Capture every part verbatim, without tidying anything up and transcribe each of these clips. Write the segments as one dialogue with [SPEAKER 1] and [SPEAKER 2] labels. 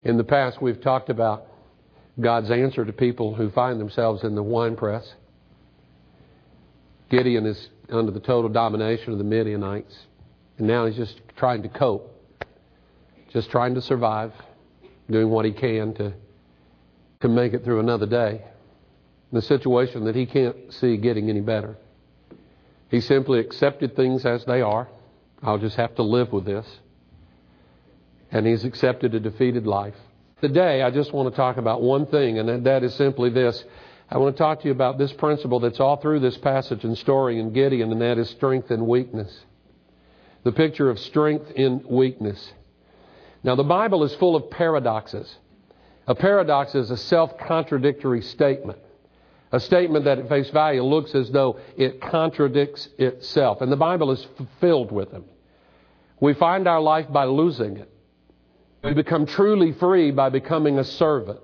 [SPEAKER 1] In the past, we've talked about God's answer to people who find themselves in the winepress. Gideon is under the total domination of the Midianites. And now he's just trying to cope. Just trying to survive. Doing what he can to, to make it through another day. In a situation that he can't see getting any better. He simply accepted things as they are. I'll just have to live with this. And he's accepted a defeated life. Today, I just want to talk about one thing, and that is simply this. I want to talk to you about this principle that's all through this passage and story in Gideon, and that is strength and weakness. The picture of strength in weakness. Now, the Bible is full of paradoxes. A paradox is a self-contradictory statement. A statement that at face value looks as though it contradicts itself. And the Bible is filled with them. We find our life by losing it. We become truly free by becoming a servant.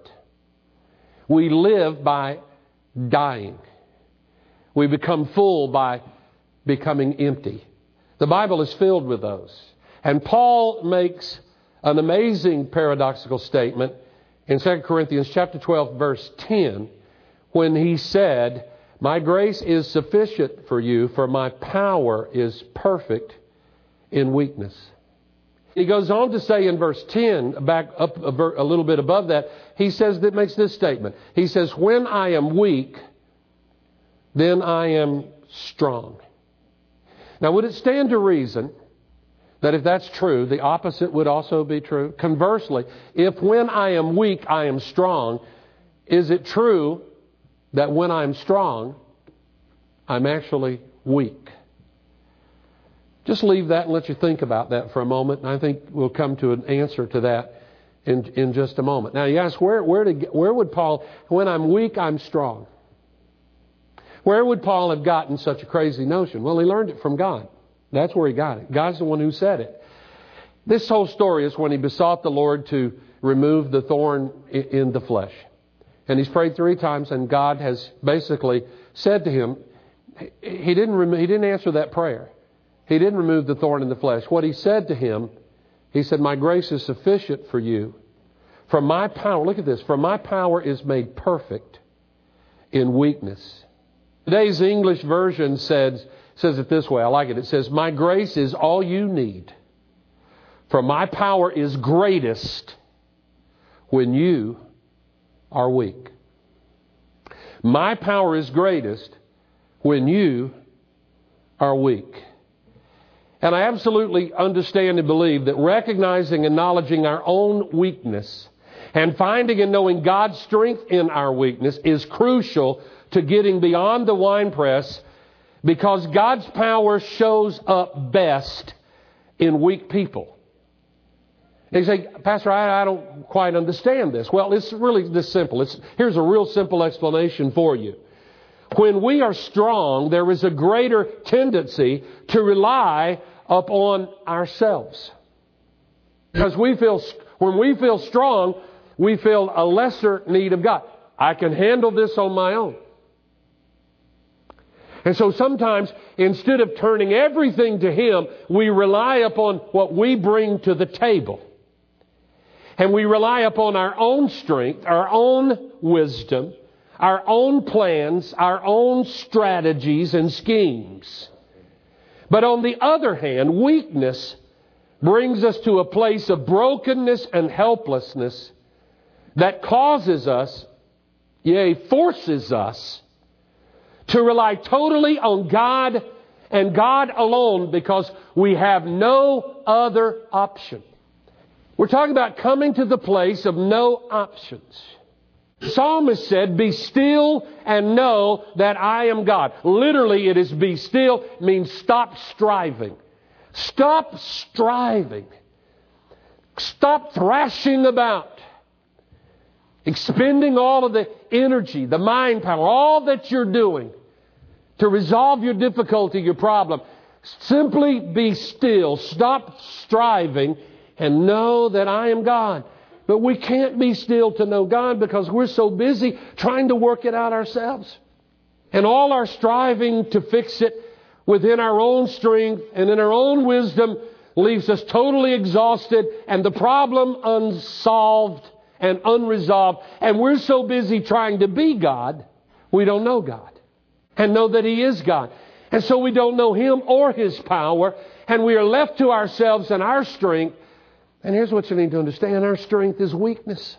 [SPEAKER 1] We live by dying. We become full by becoming empty. The Bible is filled with those. And Paul makes an amazing paradoxical statement in Second Corinthians chapter twelve, verse ten, when he said, "My grace is sufficient for you, for my power is perfect in weakness." He goes on to say in verse ten, back up a, ver- a little bit above that, he says that makes this statement. He says, "When I am weak, then I am strong." Now, would it stand to reason that if that's true, the opposite would also be true? Conversely, if when I am weak, I am strong, is it true that when I'm strong, I'm actually weak? Just leave that and let you think about that for a moment. And I think we'll come to an answer to that in, in just a moment. Now you ask, where, where, to, where would Paul, when I'm weak, I'm strong? Where would Paul have gotten such a crazy notion? Well, he learned it from God. That's where he got it. God's the one who said it. This whole story is when he besought the Lord to remove the thorn in, in the flesh. And he's prayed three times, and God has basically said to him, he didn't, rem- he didn't answer that prayer. He didn't remove the thorn in the flesh. What he said to him, he said, "My grace is sufficient for you. For my power," look at this, "for my power is made perfect in weakness." Today's English version says, says it this way. I like it. It says, "My grace is all you need. For my power is greatest when you are weak." My power is greatest when you are weak. And I absolutely understand and believe that recognizing and acknowledging our own weakness and finding and knowing God's strength in our weakness is crucial to getting beyond the winepress, because God's power shows up best in weak people. And you say, "Pastor, I, I don't quite understand this." Well, it's really this simple. It's, here's a real simple explanation for you. When we are strong, there is a greater tendency to rely upon ourselves. Because we feel, when we feel strong, we feel a lesser need of God. I can handle this on my own. And so sometimes, instead of turning everything to Him, we rely upon what we bring to the table. And we rely upon our own strength, our own wisdom, our own plans, our own strategies and schemes. But on the other hand, weakness brings us to a place of brokenness and helplessness that causes us, yea, forces us, to rely totally on God and God alone, because we have no other option. We're talking about coming to the place of no options. The psalmist said, "Be still and know that I am God." Literally, it is be still, means stop striving. Stop striving. Stop thrashing about. Expending all of the energy, the mind power, all that you're doing to resolve your difficulty, your problem. Simply be still. Stop striving and know that I am God. But we can't be still to know God because we're so busy trying to work it out ourselves. And all our striving to fix it within our own strength and in our own wisdom leaves us totally exhausted and the problem unsolved and unresolved. And we're so busy trying to be God, we don't know God and know that He is God. And so we don't know Him or His power, and we are left to ourselves and our strength. And here's what you need to understand. Our strength is weakness.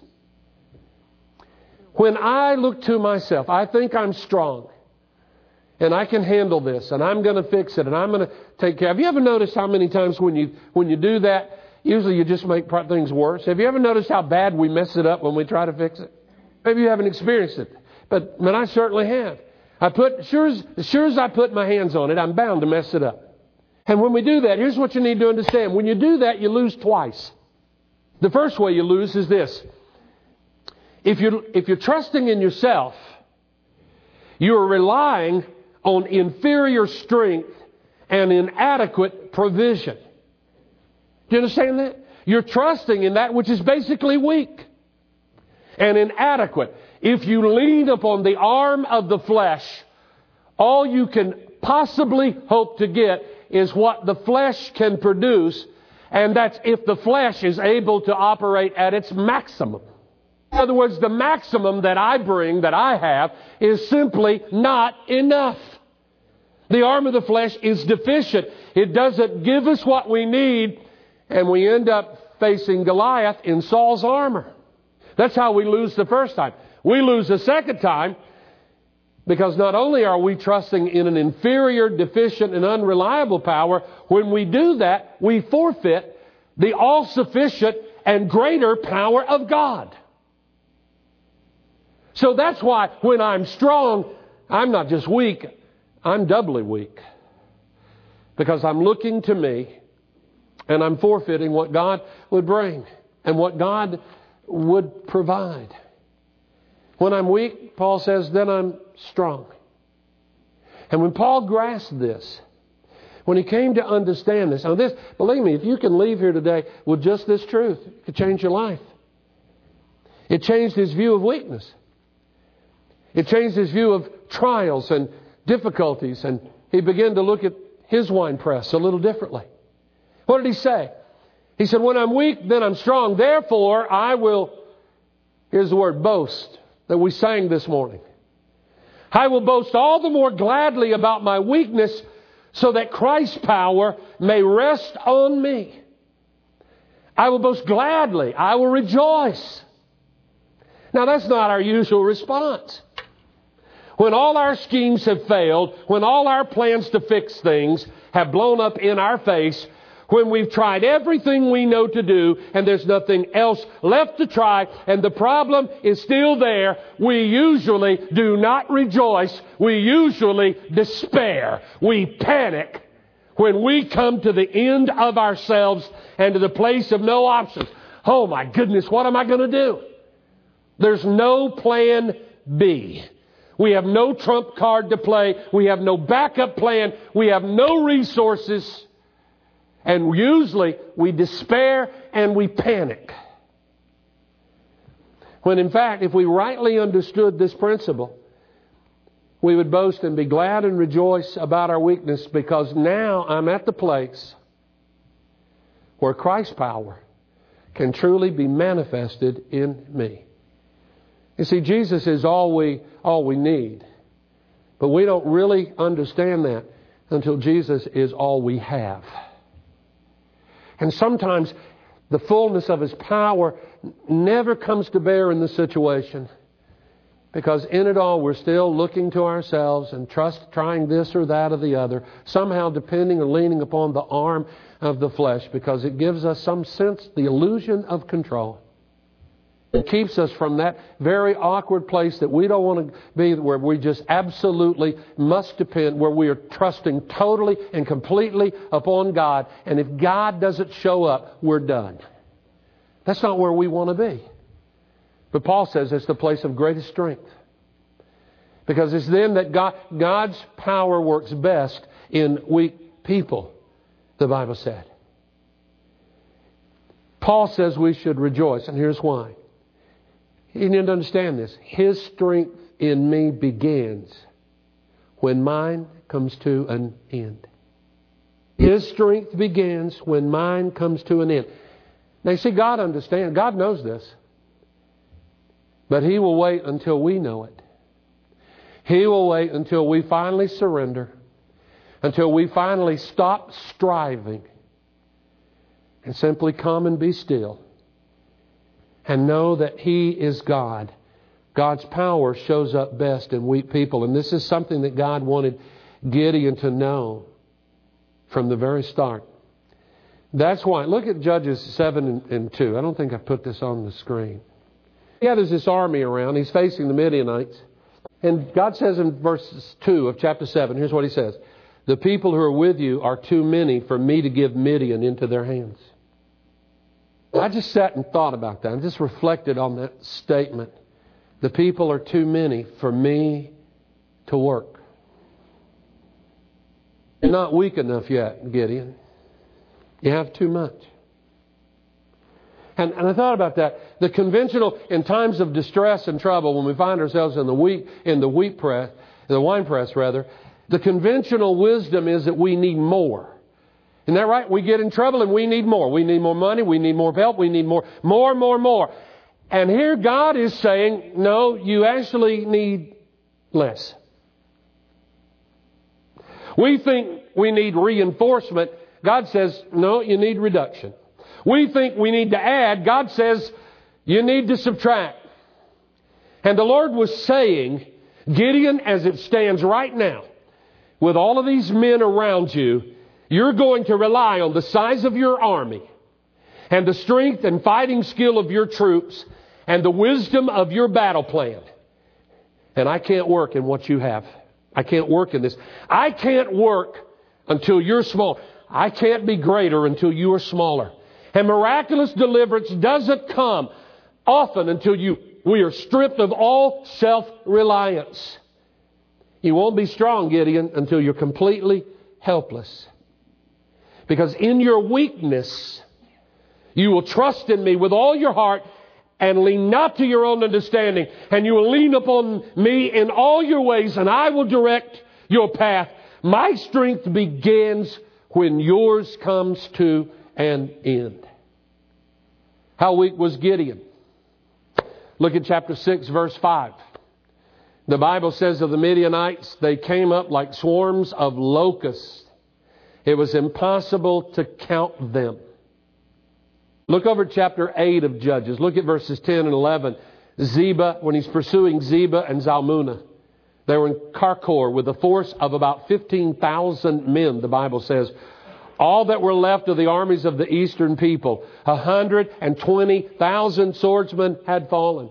[SPEAKER 1] When I look to myself, I think I'm strong and I can handle this and I'm going to fix it and I'm going to take care. Have you ever noticed how many times when you when you do that, usually you just make things worse? Have you ever noticed how bad we mess it up when we try to fix it? Maybe you haven't experienced it, but, but I certainly have. I put, sure as, as sure as I put my hands on it, I'm bound to mess it up. And when we do that, here's what you need to understand. When you do that, you lose twice. The first way you lose is this. If you're, if you're trusting in yourself, you're relying on inferior strength and inadequate provision. Do you understand that? You're trusting in that which is basically weak and inadequate. If you lean upon the arm of the flesh, all you can possibly hope to get is what the flesh can produce, and that's if the flesh is able to operate at its maximum. In other words, the maximum that I bring, that I have, is simply not enough. The arm of the flesh is deficient. It doesn't give us what we need, and we end up facing Goliath in Saul's armor. That's how we lose the first time. We lose the second time because not only are we trusting in an inferior, deficient, and unreliable power, when we do that, we forfeit the all-sufficient and greater power of God. So that's why when I'm strong, I'm not just weak, I'm doubly weak. Because I'm looking to me and I'm forfeiting what God would bring and what God would provide. When I'm weak, Paul says, then I'm strong. And when Paul grasped this, when he came to understand this, now this, believe me, if you can leave here today with just this truth, it could change your life. It changed his view of weakness. It changed his view of trials and difficulties, and he began to look at his wine press a little differently. What did he say? He said, when I'm weak, then I'm strong. Therefore, I will, here's the word, boast, that we sang this morning. I will boast all the more gladly about my weakness so that Christ's power may rest on me. I will boast gladly. I will rejoice. Now, that's not our usual response. When all our schemes have failed, when all our plans to fix things have blown up in our face, when we've tried everything we know to do and there's nothing else left to try and the problem is still there, we usually do not rejoice. We usually despair. We panic when we come to the end of ourselves and to the place of no options. Oh my goodness, what am I going to do? There's no plan B. We have no trump card to play. We have no backup plan. We have no resources. And usually we despair and we panic. When in fact, if we rightly understood this principle, we would boast and be glad and rejoice about our weakness, because now I'm at the place where Christ's power can truly be manifested in me. You see, Jesus is all we, all we need. But we don't really understand that until Jesus is all we have. And sometimes the fullness of His power never comes to bear in the situation, because in it all we're still looking to ourselves and trust, trying this or that or the other, somehow depending or leaning upon the arm of the flesh, because it gives us some sense, the illusion of control. It keeps us from that very awkward place that we don't want to be, where we just absolutely must depend, where we are trusting totally and completely upon God. And if God doesn't show up, we're done. That's not where we want to be. But Paul says it's the place of greatest strength. Because it's then that God, God's power works best in weak people, the Bible said. Paul says we should rejoice, and here's why. You need to understand this. His strength in me begins when mine comes to an end. His strength begins when mine comes to an end. Now you see, God understands. God knows this. But He will wait until we know it. He will wait until we finally surrender. Until we finally stop striving. And simply come and be still. And know that He is God. God's power shows up best in weak people. And this is something that God wanted Gideon to know from the very start. That's why. Look at Judges seven and two. I don't think I put this on the screen. He gathers this army around. He's facing the Midianites. And God says in verse two of chapter seven, here's what He says. The people who are with you are too many for me to give Midian into their hands. I just sat and thought about that. I just reflected on that statement. The people are too many for me to work. You're not weak enough yet, Gideon. You have too much. And, and I thought about that. The conventional, in times of distress and trouble, when we find ourselves in the wheat, in the wheat press, the wine press rather, the conventional wisdom is that we need more. Isn't that right? We get in trouble and we need more. We need more money. We need more help. We need more, more, more, more. And here God is saying, no, you actually need less. We think we need reinforcement. God says, no, you need reduction. We think we need to add. God says, you need to subtract. And the Lord was saying, Gideon, as it stands right now, with all of these men around you, you're going to rely on the size of your army and the strength and fighting skill of your troops and the wisdom of your battle plan. And I can't work in what you have. I can't work in this. I can't work until you're small. I can't be greater until you are smaller. And miraculous deliverance doesn't come often until you we are stripped of all self-reliance. You won't be strong, Gideon, until you're completely helpless. Because in your weakness, you will trust in me with all your heart and lean not to your own understanding. And you will lean upon me in all your ways, and I will direct your path. My strength begins when yours comes to an end. How weak was Gideon? Look at chapter six, verse five. The Bible says of the Midianites, they came up like swarms of locusts. It was impossible to count them. Look over at chapter eight of Judges. Look at verses ten and eleven. Zeba, when he's pursuing Zeba and Zalmunna, they were in Karkor with a force of about fifteen thousand men, the Bible says. All that were left of the armies of the eastern people, one hundred twenty thousand swordsmen had fallen.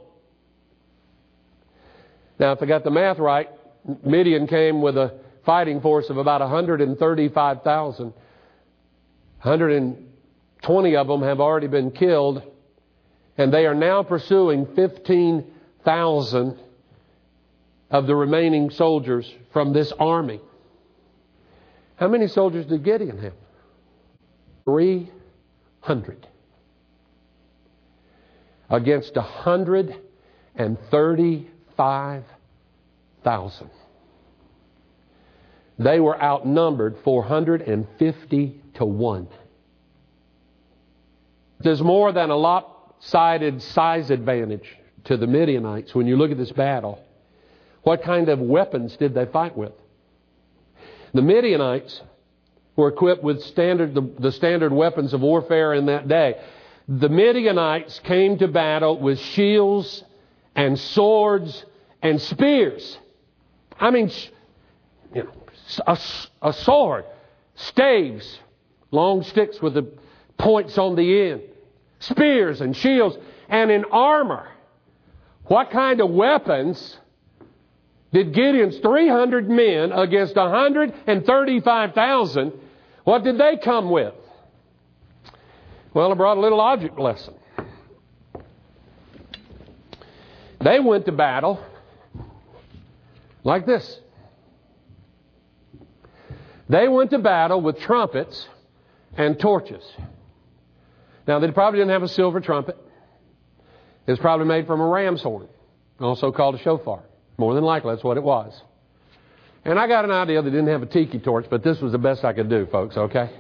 [SPEAKER 1] Now, if I got the math right, Midian came with a fighting force of about one hundred thirty-five thousand. one hundred twenty of them have already been killed, and they are now pursuing fifteen thousand of the remaining soldiers from this army. How many soldiers did Gideon have? three hundred. Against one hundred thirty-five thousand. They were outnumbered four hundred fifty to one. There's more than a lopsided size advantage to the Midianites when you look at this battle. What kind of weapons did they fight with? The Midianites were equipped with standard the, the standard weapons of warfare in that day. The Midianites came to battle with shields and swords and spears. I mean, you know, a, a sword, staves, long sticks with the points on the end, spears and shields, and in armor. What kind of weapons did Gideon's three hundred men against one hundred thirty-five thousand, what did they come with? Well, I brought a little object lesson. They went to battle like this. They went to battle with trumpets and torches. Now, they probably didn't have a silver trumpet. It was probably made from a ram's horn, also called a shofar. More than likely, that's what it was. And I got an idea they didn't have a tiki torch, but this was the best I could do, folks, okay?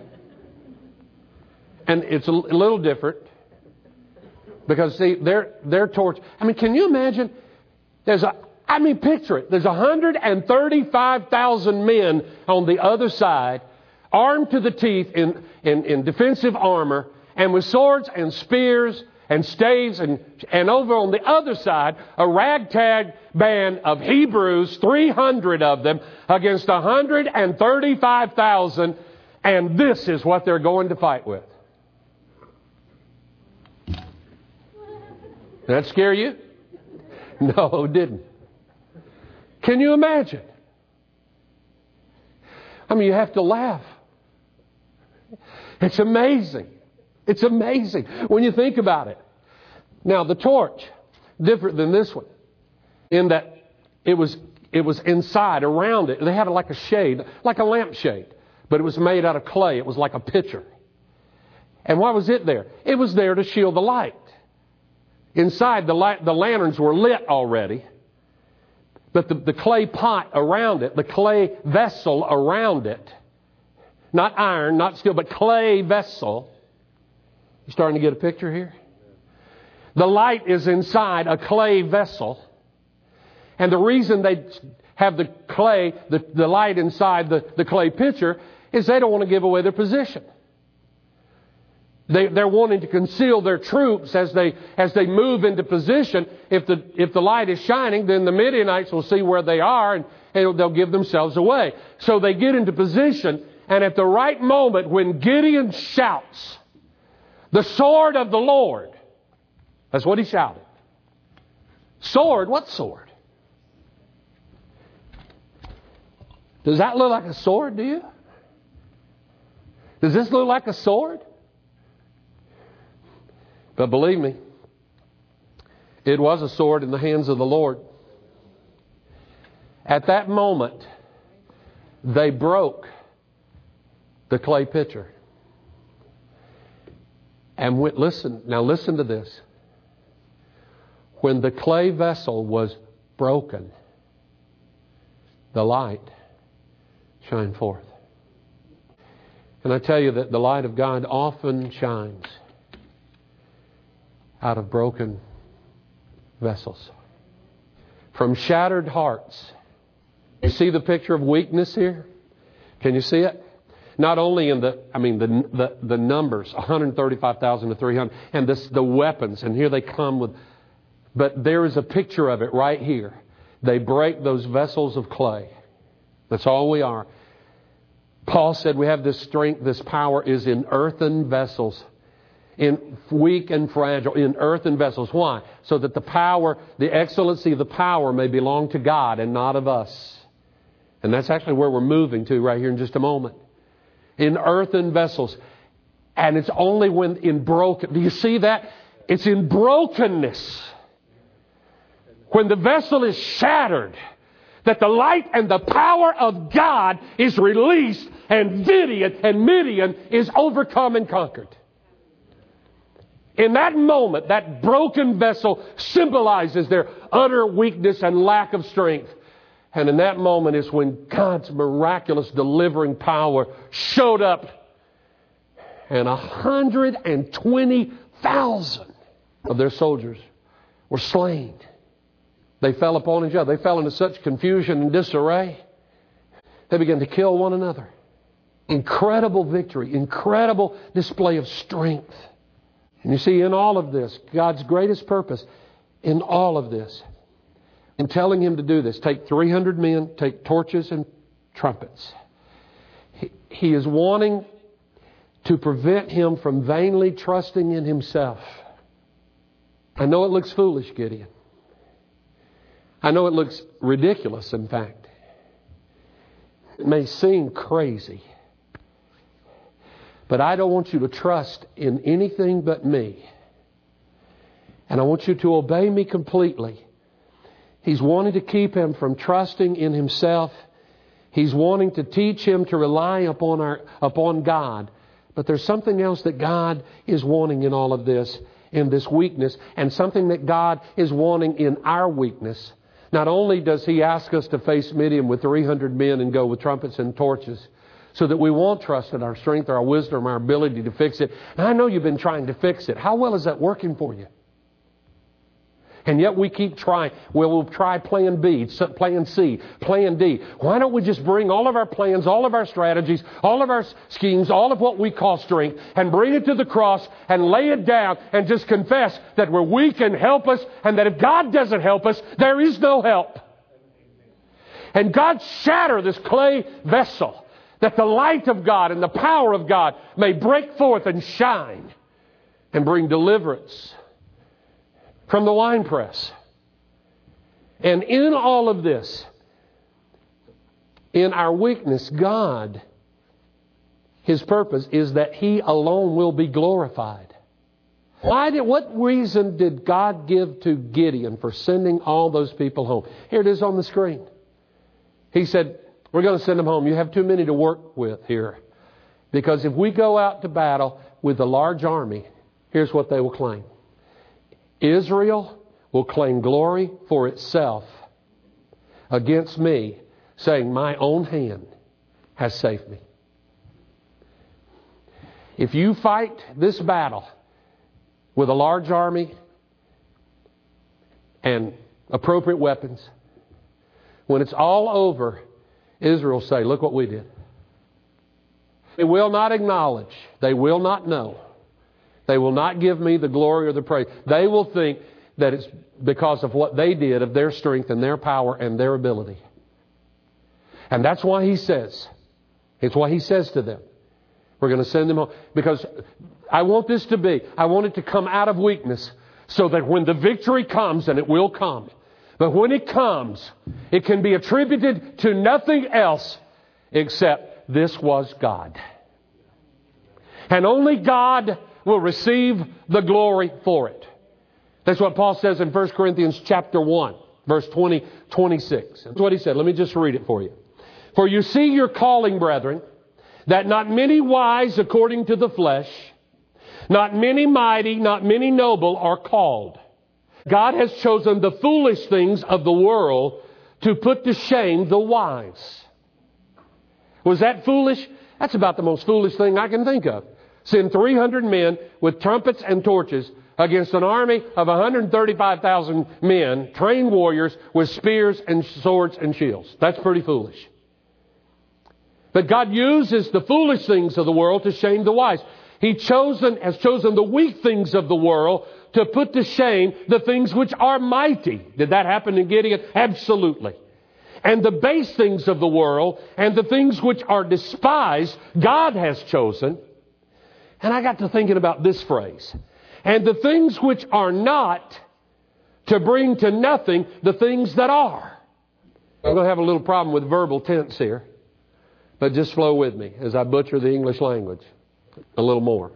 [SPEAKER 1] And it's a little different because, see, their, their torch... I mean, can you imagine? There's a... I mean, picture it. There's one hundred thirty-five thousand men on the other side, armed to the teeth in, in, in defensive armor, and with swords and spears and staves, and, and over on the other side, a ragtag band of Hebrews, three hundred of them, against one hundred thirty-five thousand, and this is what they're going to fight with. Did that scare you? No, it didn't. Can you imagine? I mean, you have to laugh. It's amazing. It's amazing when you think about it. Now, the torch, different than this one, in that it was it was inside, around it. They had it like a shade, like a lampshade, but it was made out of clay. It was like a pitcher. And why was it there? It was there to shield the light. Inside, the light, the lanterns were lit already. But the, the clay pot around it, the clay vessel around it, not iron, not steel, but clay vessel. You starting to get a picture here? The light is inside a clay vessel. And the reason they have the clay, the, the light inside the, the clay pitcher, is they don't want to give away their position. They, they're wanting to conceal their troops as they as they move into position. If the if the light is shining, then the Midianites will see where they are, and, and they'll give themselves away. So they get into position, and at the right moment, when Gideon shouts, "The sword of the Lord," that's what he shouted. Sword? What sword? Does that look like a sword to you? Does this look like a sword? But believe me, it was a sword in the hands of the Lord. At that moment, they broke the clay pitcher. And went, listen, now listen to this. When the clay vessel was broken, the light shined forth. And I tell you that the light of God often shines out of broken vessels, from shattered hearts. You see the picture of weakness here? Can you see it? Not only in the, I mean, the the, the numbers, one hundred thirty-five thousand to three hundred, and this, the weapons, and here they come with, but there is a picture of it right here. They break those vessels of clay. That's all we are. Paul said we have this strength, this power is in earthen vessels. In weak and fragile, in earthen vessels. Why? So that the power, the excellency of the power may belong to God and not of us. And that's actually where we're moving to right here in just a moment. In earthen vessels. And it's only when in broken. Do you see that? It's in brokenness. When the vessel is shattered, that the light and the power of God is released, and Midian, and Midian is overcome and conquered. In that moment, that broken vessel symbolizes their utter weakness and lack of strength. And in that moment is when God's miraculous delivering power showed up. And one hundred twenty thousand of their soldiers were slain. They fell upon each other. They fell into such confusion and disarray. They began to kill one another. Incredible victory. Incredible display of strength. And you see, in all of this, God's greatest purpose in all of this, in telling him to do this, take three hundred men, take torches and trumpets. He, he is wanting to prevent him from vainly trusting in himself. I know it looks foolish, Gideon. I know it looks ridiculous, in fact. It may seem crazy. But I don't want you to trust in anything but me. And I want you to obey me completely. He's wanting to keep him from trusting in himself. He's wanting to teach him to rely upon our, upon God. But there's something else that God is wanting in all of this, in this weakness, and something that God is wanting in our weakness. Not only does He ask us to face Midian with three hundred men and go with trumpets and torches, so that we won't trust in our strength or our wisdom or our ability to fix it. And I know you've been trying to fix it. How well is that working for you? And yet we keep trying. Well, we'll try plan B, plan C, plan D. Why don't we just bring all of our plans, all of our strategies, all of our schemes, all of what we call strength, and bring it to the cross and lay it down and just confess that we're weak and help us, and that if God doesn't help us, there is no help. And God shatter this clay vessel, that the light of God and the power of God may break forth and shine and bring deliverance from the winepress. And in all of this, in our weakness, God, His purpose is that He alone will be glorified. Why did, what reason did God give to Gideon for sending all those people home? Here it is on the screen. He said, we're going to send them home. You have too many to work with here. Because if we go out to battle with a large army, here's what they will claim. Israel will claim glory for itself against me, saying, my own hand has saved me. If you fight this battle with a large army and appropriate weapons, when it's all over, Israel will say, look what we did. They will not acknowledge. They will not know. They will not give me the glory or the praise. They will think that it's because of what they did, of their strength and their power and their ability. And that's why He says, it's why He says to them, we're going to send them home. Because I want this to be, I want it to come out of weakness, so that when the victory comes, and it will come, but when it comes, it can be attributed to nothing else except this was God. And only God will receive the glory for it. That's what Paul says in First Corinthians chapter one, verse twenty, twenty-six. That's what he said. Let me just read it for you. For you see your calling, brethren, that not many wise according to the flesh, not many mighty, not many noble are called. God has chosen the foolish things of the world to put to shame the wise. Was that foolish? That's about the most foolish thing I can think of. Send three hundred men with trumpets and torches against an army of one hundred thirty-five thousand men, trained warriors with spears and swords and shields. That's pretty foolish. But God uses the foolish things of the world to shame the wise. He chosen, has chosen the weak things of the world to put to shame the things which are mighty. Did that happen in Gideon? Absolutely. And the base things of the world and the things which are despised, God has chosen. And I got to thinking about this phrase. And the things which are not, to bring to nothing the things that are. I'm going to have a little problem with verbal tense here. But just flow with me as I butcher the English language a little more.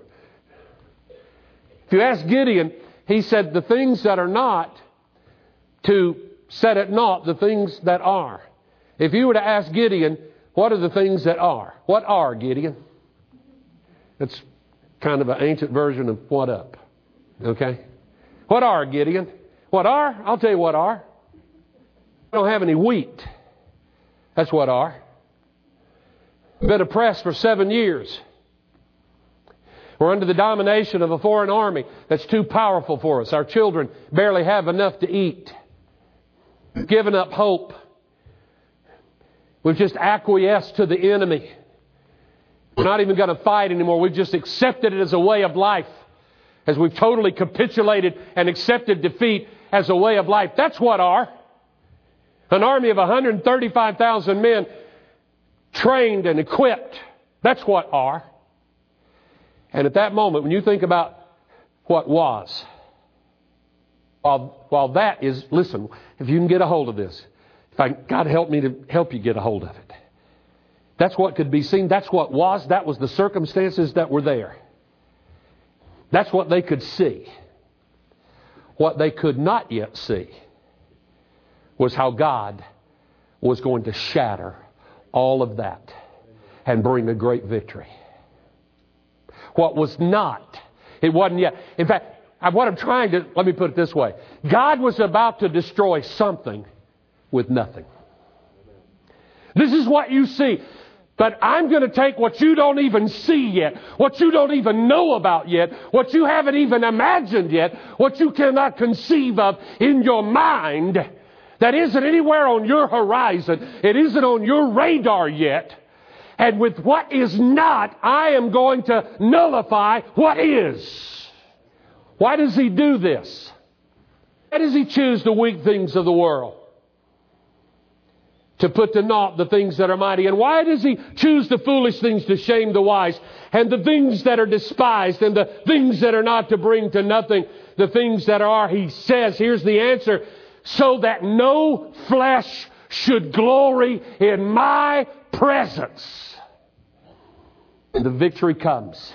[SPEAKER 1] If you ask Gideon, he said the things that are not, to set at naught the things that are. If you were to ask Gideon, what are the things that are? What are, Gideon? It's kind of an ancient version of what up. Okay? What are, Gideon? What are? I'll tell you what are. We don't have any wheat. That's what are. We've been oppressed for seven years. We're under the domination of a foreign army that's too powerful for us. Our children barely have enough to eat. We've given up hope. We've just acquiesced to the enemy. We're not even going to fight anymore. We've just accepted it as a way of life. As we've totally capitulated and accepted defeat as a way of life. That's what are. An army of one hundred thirty-five thousand men trained and equipped. That's what are. And at that moment, when you think about what was, while, while that is, listen, if you can get a hold of this, if I, God help me to help you get a hold of it. That's what could be seen. That's what was. That was the circumstances that were there. That's what they could see. What they could not yet see was how God was going to shatter all of that and bring a great victory. What was not, it wasn't yet. In fact, what I'm trying to, let me put it this way. God was about to destroy something with nothing. This is what you see. But I'm going to take what you don't even see yet, what you don't even know about yet, what you haven't even imagined yet, what you cannot conceive of in your mind, that isn't anywhere on your horizon, it isn't on your radar yet. And with what is not, I am going to nullify what is. Why does He do this? Why does He choose the weak things of the world to put to naught the things that are mighty? And why does He choose the foolish things to shame the wise, and the things that are despised, and the things that are not to bring to nothing the things that are? He says, here's the answer, so that no flesh should glory in my presence. And the victory comes.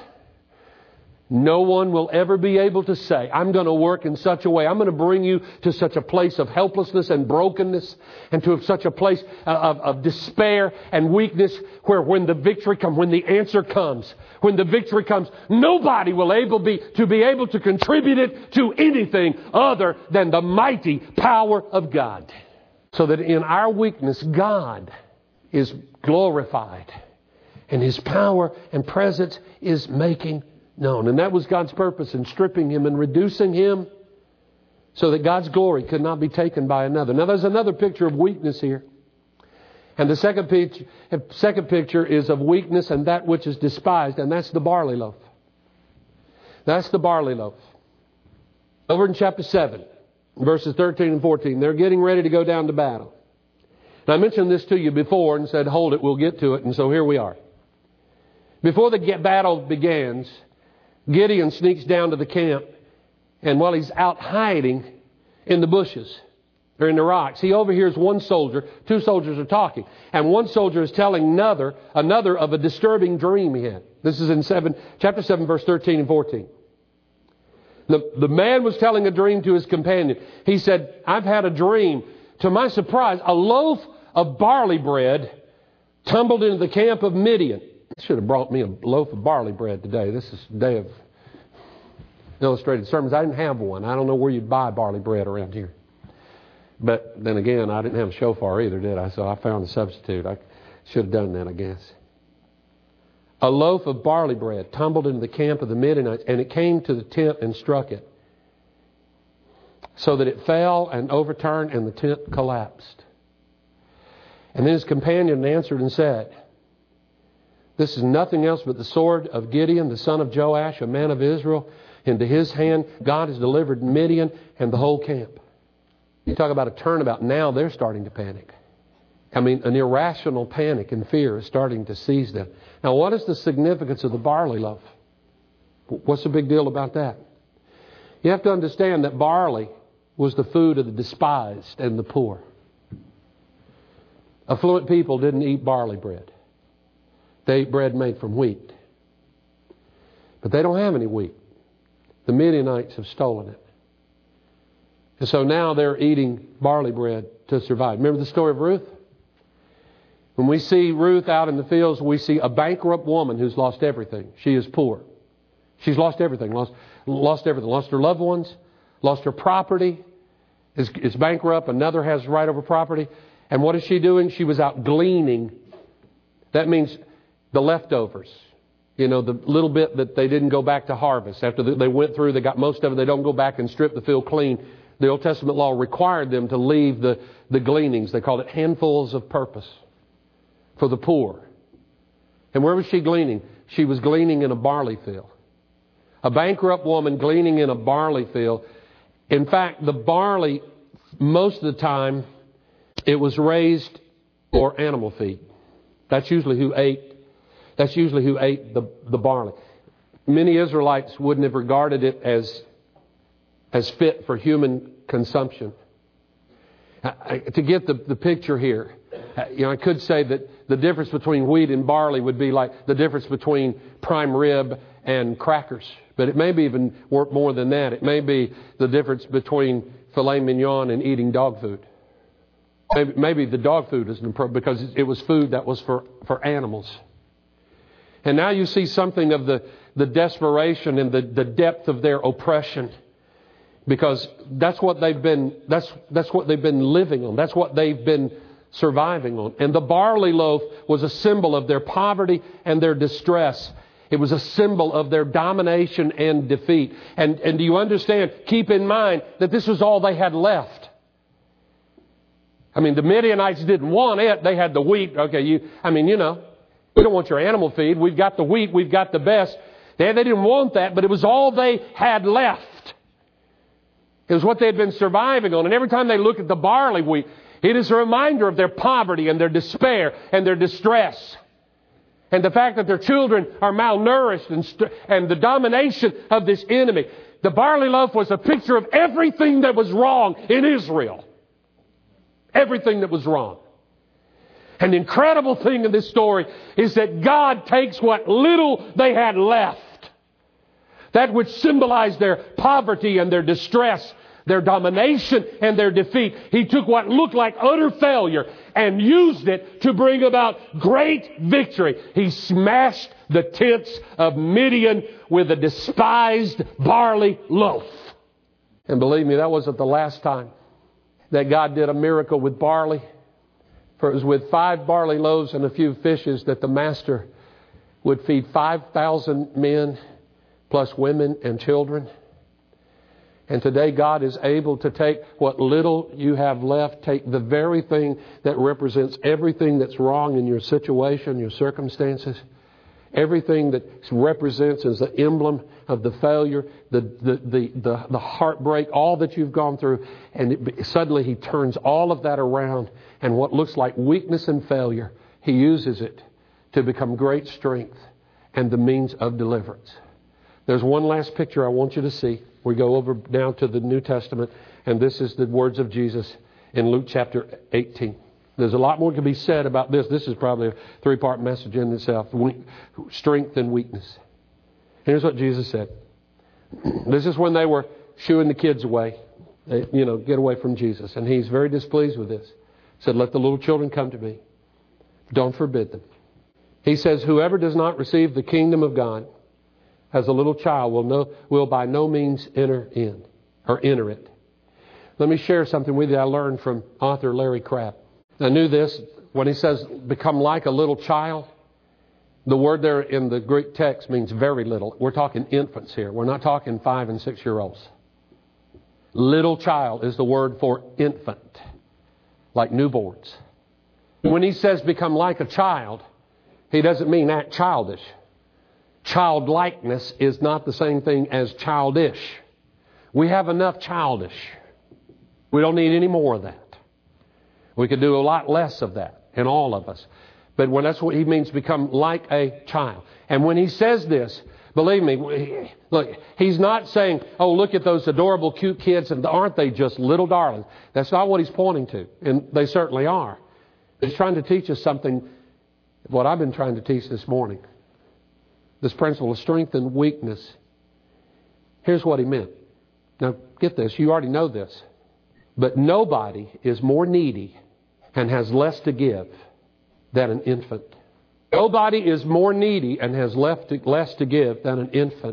[SPEAKER 1] No one will ever be able to say, I'm going to work in such a way, I'm going to bring you to such a place of helplessness and brokenness, and to such a place of, of despair and weakness, where when the victory comes, when the answer comes, when the victory comes, nobody will able be to be able to contribute it to anything other than the mighty power of God. So that in our weakness, God is glorified, and His power and presence is making known. And that was God's purpose in stripping Him and reducing Him, so that God's glory could not be taken by another. Now there's another picture of weakness here. And the second picture, second picture is of weakness and that which is despised, and that's the barley loaf. That's the barley loaf. Over in chapter seven, verses thirteen and fourteen, they're getting ready to go down to battle. And I mentioned this to you before and said, hold it, we'll get to it. And so here we are. Before the battle begins, Gideon sneaks down to the camp, and while he's out hiding in the bushes or in the rocks, he overhears one soldier, two soldiers are talking, and one soldier is telling another, another of a disturbing dream he had. This is in seven, chapter seven, verse thirteen and fourteen. The, the man was telling a dream to his companion. He said, I've had a dream. To my surprise, a loaf of barley bread tumbled into the camp of Midian. Should have brought me a loaf of barley bread today. This is the day of illustrated sermons. I didn't have one. I don't know where you'd buy barley bread around here. But then again, I didn't have a shofar either, did I? So I found a substitute. I should have done that, I guess. A loaf of barley bread tumbled into the camp of the Midianites, and it came to the tent and struck it, so that it fell and overturned, and the tent collapsed. And then his companion answered and said, this is nothing else but the sword of Gideon, the son of Joash, a man of Israel. Into his hand God has delivered Midian and the whole camp. You talk about a turnabout. Now they're starting to panic. I mean, an irrational panic and fear is starting to seize them. Now, what is the significance of the barley loaf? What's the big deal about that? You have to understand that barley was the food of the despised and the poor. Affluent people didn't eat barley bread. They ate bread made from wheat. But they don't have any wheat. The Midianites have stolen it. And so now they're eating barley bread to survive. Remember the story of Ruth? When we see Ruth out in the fields, we see a bankrupt woman who's lost everything. She is poor. She's lost everything. Lost, lost everything. Lost her loved ones. Lost her property. Is, is bankrupt. Another has right over property. And what is she doing? She was out gleaning. That means the leftovers, you know, the little bit that they didn't go back to harvest. After they went through, they got most of it. They don't go back and strip the field clean. The Old Testament law required them to leave the, the gleanings. They called it handfuls of purpose for the poor. And where was she gleaning? She was gleaning in a barley field. A bankrupt woman gleaning in a barley field. In fact, the barley, most of the time, it was raised for animal feed. That's usually who ate That's usually who ate the, the barley. Many Israelites wouldn't have regarded it as, as fit for human consumption. I, I, to get the, the picture here, you know, I could say that the difference between wheat and barley would be like the difference between prime rib and crackers. But it may be even more than that. It may be the difference between filet mignon and eating dog food. Maybe, maybe the dog food isn't appropriate because it was food that was for, for animals. And now you see something of the, the desperation and the, the depth of their oppression Because that's what they've been, that's, that's what they've been living on. That's what they've been surviving on. And the barley loaf was a symbol of their poverty and their distress. It was a symbol of their domination and defeat. And, and do you understand? Keep in mind that this was all they had left. I mean, the Midianites didn't want it. They had the wheat. Okay, you, I mean, you know, we don't want your animal feed. We've got the wheat. We've got the best. They, they didn't want that, but it was all they had left. It was what they had been surviving on. And every time they look at the barley wheat, it is a reminder of their poverty and their despair and their distress. And the fact that their children are malnourished and, st- and the domination of this enemy. The barley loaf was a picture of everything that was wrong in Israel. Everything that was wrong. And the incredible thing in this story is that God takes what little they had left, that which symbolized their poverty and their distress, their domination and their defeat. He took what looked like utter failure and used it to bring about great victory. He smashed the tents of Midian with a despised barley loaf. And believe me, that wasn't the last time that God did a miracle with barley. For it was with five barley loaves and a few fishes that the master would feed five thousand men plus women and children. And today God is able to take what little you have left, take the very thing that represents everything that's wrong in your situation, your circumstances, everything that represents as the emblem of the failure, the the the the, the heartbreak, all that you've gone through, and it, suddenly He turns all of that around, and what looks like weakness and failure, He uses it to become great strength and the means of deliverance. There's one last picture I want you to see. We go over now to the New Testament, and this is the words of Jesus in Luke chapter eighteen. There's a lot more to be said about this. This is probably a three-part message in itself. Strength and weakness. Here's what Jesus said. This is when they were shooing the kids away. They, you know, get away from Jesus. And He's very displeased with this. He said, let the little children come to me. Don't forbid them. He says, whoever does not receive the kingdom of God as a little child will no, will by no means enter in or enter it. Let me share something with you I learned from author Larry Crabb. I knew this when he says become like a little child. The word there in the Greek text means very little. We're talking infants here. We're not talking five and six year olds. Little child is the word for infant, like newborns. When he says become like a child, he doesn't mean act childish. Childlikeness is not the same thing as childish. We have enough childish. We don't need any more of that. We could do a lot less of that in all of us. But when that's what he means, become like a child. And when he says this, believe me, look, he's not saying, oh, look at those adorable, cute kids, and aren't they just little darlings? That's not what he's pointing to. And they certainly are. He's trying to teach us something, what I've been trying to teach this morning. This principle of strength and weakness. Here's what he meant. Now, get this. You already know this. But nobody is more needy and has less to give than an infant. Nobody is more needy and has less to, less to give than an infant.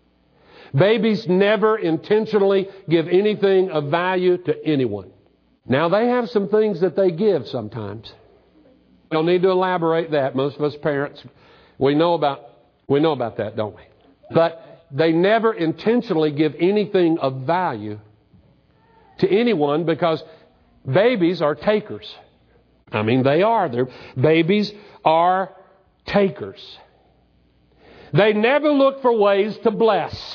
[SPEAKER 1] Babies never intentionally give anything of value to anyone. Now, they have some things that they give sometimes. We don't need to elaborate that. Most of us parents, we know about, we know about that, don't we? But they never intentionally give anything of value to anyone because babies are takers. I mean, they are. They're, babies are takers. They never look for ways to bless.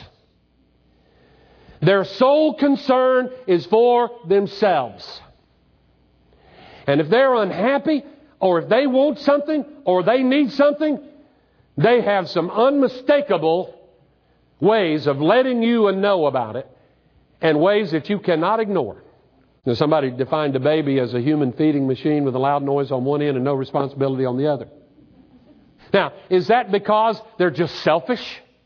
[SPEAKER 1] Their sole concern is for themselves. And if they're unhappy, or if they want something, or they need something, they have some unmistakable ways of letting you know about it, and ways that you cannot ignore. Now, somebody defined a baby as a human feeding machine with a loud noise on one end and no responsibility on the other. Now, is that because they're just selfish?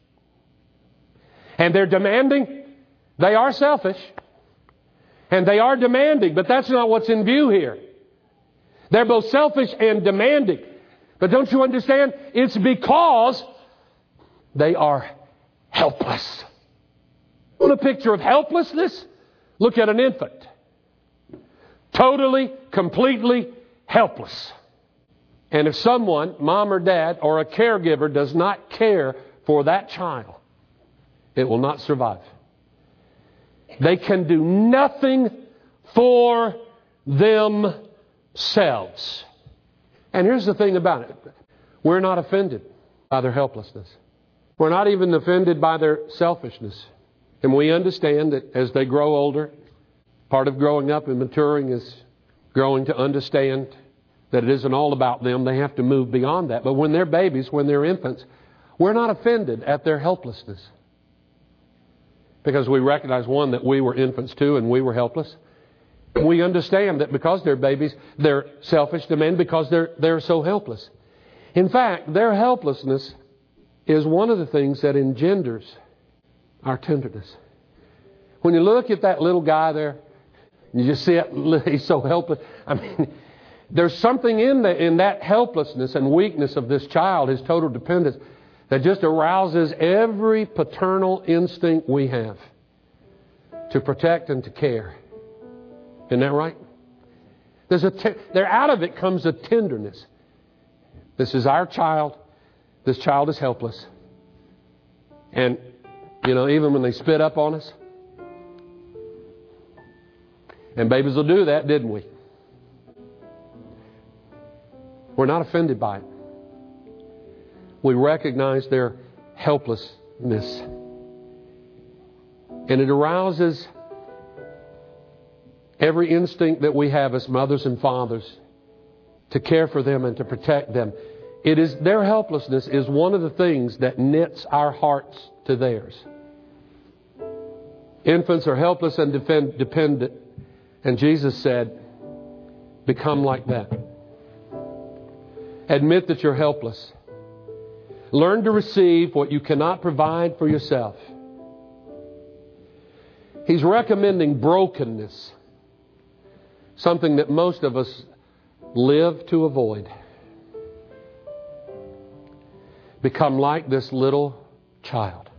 [SPEAKER 1] And they're demanding? They are selfish. And they are demanding, but that's not what's in view here. They're both selfish and demanding. But don't you understand? It's because they are helpless. Want a picture of helplessness? Look at an infant. Totally, completely helpless. And if someone, mom or dad, or a caregiver does not care for that child, it will not survive. They can do nothing for themselves. And here's the thing about it. We're not offended by their helplessness. We're not even offended by their selfishness. And we understand that as they grow older, part of growing up and maturing is growing to understand that it isn't all about them. They have to move beyond that. But when they're babies, when they're infants, we're not offended at their helplessness. Because we recognize, one, that we were infants too and we were helpless. We understand that because they're babies, they're selfish to men because they're, they're so helpless. In fact, their helplessness is one of the things that engenders our tenderness. When you look at that little guy there, you just see it, he's so helpless. I mean, there's something in, the, in that helplessness and weakness of this child, his total dependence, that just arouses every paternal instinct we have to protect and to care. Isn't that right? There's a te- there out of it comes a tenderness. This is our child. This child is helpless. And, you know, even when they spit up on us, and babies will do that, didn't we? We're not offended by it. We recognize their helplessness. And it arouses every instinct that we have as mothers and fathers to care for them and to protect them. It is their helplessness is one of the things that knits our hearts to theirs. Infants are helpless and defend, dependent. And Jesus said, become like that. Admit that you're helpless. Learn to receive what you cannot provide for yourself. He's recommending brokenness, something that most of us live to avoid. Become like this little child.